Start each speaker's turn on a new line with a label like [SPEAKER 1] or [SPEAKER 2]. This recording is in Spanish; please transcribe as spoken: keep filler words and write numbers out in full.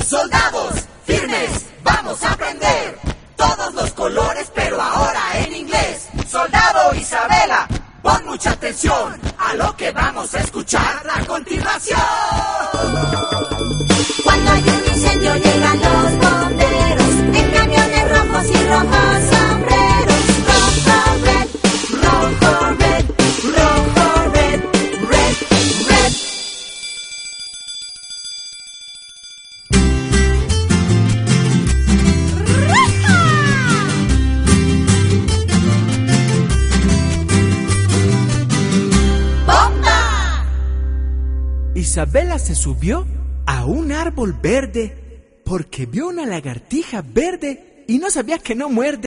[SPEAKER 1] Soldados, firmes, vamos a aprender todos los colores, pero ahora en inglés. Soldado Isabela, pon mucha atención a lo que vamos a escuchar a continuación.
[SPEAKER 2] Cuando hay un incendio llegan los bomberos en camiones rojos y rojos sombreros. Rojo, red, rojo, red, rojo, red, red, red. ¡Bomba!
[SPEAKER 3] Isabela se subió a un árbol verde porque vio una lagartija verde y no sabía que no muerde.